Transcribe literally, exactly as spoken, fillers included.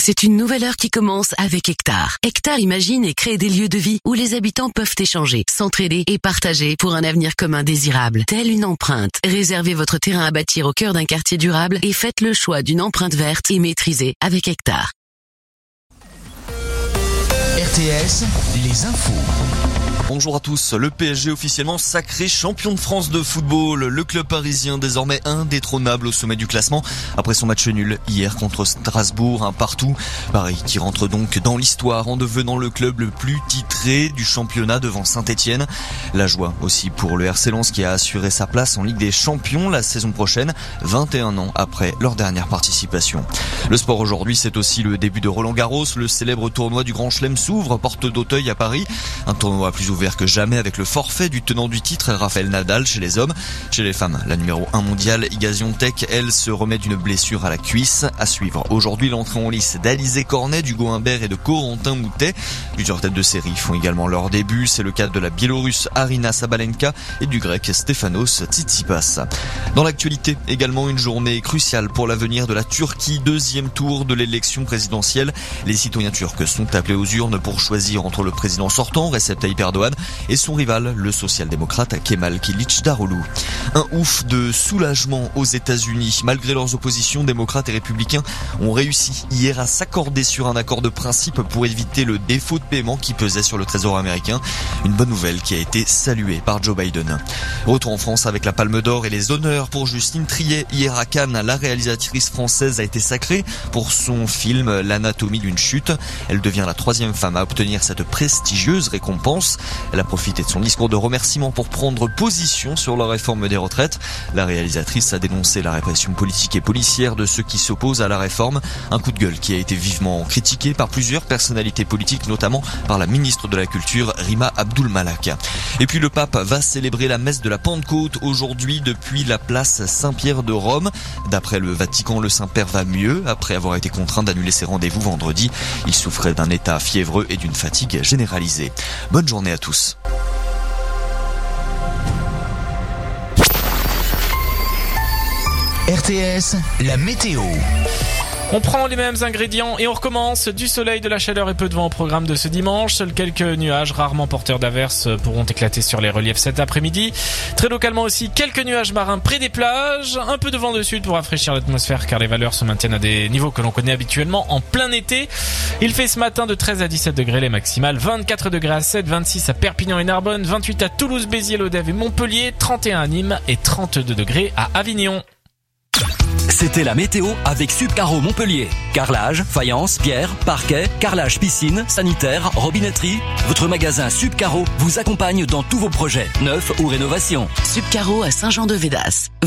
C'est une nouvelle heure qui commence avec Hectare. Hectare imagine et crée des lieux de vie où les habitants peuvent échanger, s'entraider et partager pour un avenir commun désirable. Telle une empreinte. Réservez votre terrain à bâtir au cœur d'un quartier durable et faites le choix d'une empreinte verte et maîtrisée avec Hectare. R T S, les infos. Bonjour à tous. Le P S G officiellement sacré champion de France de football. Le club parisien désormais indétrônable au sommet du classement après son match nul hier contre Strasbourg, un partout. Paris qui rentre donc dans l'histoire en devenant le club le plus titré du championnat devant Saint-Etienne. La joie aussi pour le R C Lens qui a assuré sa place en Ligue des Champions la saison prochaine, vingt et un ans après leur dernière participation. Le sport aujourd'hui, c'est aussi le début de Roland-Garros. Le célèbre tournoi du Grand Chelem s'ouvre, porte d'Auteuil à Paris. Un tournoi plus ouvert que jamais avec le forfait du tenant du titre, Rafael Nadal chez les hommes. Chez les femmes, la numéro un mondiale, Iga Świątek, elle se remet d'une blessure à la cuisse. À suivre aujourd'hui l'entrée en lice d'Alizé Cornet, d'Hugo Humbert et de Corentin Moutet. Plusieurs têtes de série font également leur début. C'est le cas de la Biélorusse Aryna Sabalenka et du Grec Stefanos Tsitsipas. Dans l'actualité, également une journée cruciale pour l'avenir de la Turquie. Deuxième tour de l'élection présidentielle. Les citoyens turcs sont appelés aux urnes pour choisir entre le président sortant, Recep Tayyip Erdogan, et son rival, le social-démocrate Kemal Kılıçdaroğlu. Un ouf de soulagement aux États-Unis. Malgré leurs oppositions, démocrates et républicains ont réussi hier à s'accorder sur un accord de principe pour éviter le défaut de paiement qui pesait sur le Trésor américain. Une bonne nouvelle qui a été saluée par Joe Biden. Retour en France avec la Palme d'Or et les honneurs pour Justine Triet. Hier à Cannes, la réalisatrice française a été sacrée pour son film L'anatomie d'une chute. Elle devient la troisième femme à obtenir cette prestigieuse récompense. Elle a profité de son discours de remerciement pour prendre position sur la réforme des retraites. La réalisatrice a dénoncé la répression politique et policière de ceux qui s'opposent à la réforme. Un coup de gueule qui a été vivement critiqué par plusieurs personnalités politiques, notamment par la ministre de la Culture, Rima Abdul-Malak. Et puis le pape va célébrer la messe de la Pentecôte aujourd'hui depuis la place Saint-Pierre de Rome. D'après le Vatican, le Saint-Père va mieux après avoir été contraint d'annuler ses rendez-vous vendredi. Il souffrait d'un état fiévreux et d'une fatigue généralisée. Bonne journée à tous. R T S, la météo. On prend les mêmes ingrédients et on recommence. Du soleil, de la chaleur et peu de vent au programme de ce dimanche. Seuls quelques nuages rarement porteurs d'averses pourront éclater sur les reliefs cet après-midi. Très localement aussi, quelques nuages marins près des plages. Un peu de vent de sud pour rafraîchir l'atmosphère car les valeurs se maintiennent à des niveaux que l'on connaît habituellement en plein été. Il fait ce matin de treize à dix-sept degrés les maximales, vingt-quatre degrés à Sète, vingt-six à Perpignan et Narbonne, vingt-huit à Toulouse, Béziers, Lodève et Montpellier, trente et un à Nîmes et trente-deux degrés à Avignon. C'était la météo avec Subcaro Montpellier. Carrelage, faïence, pierre, parquet, carrelage piscine, sanitaire, robinetterie. Votre magasin Subcaro vous accompagne dans tous vos projets, neufs ou rénovations. Subcaro à Saint-Jean-de-Védas.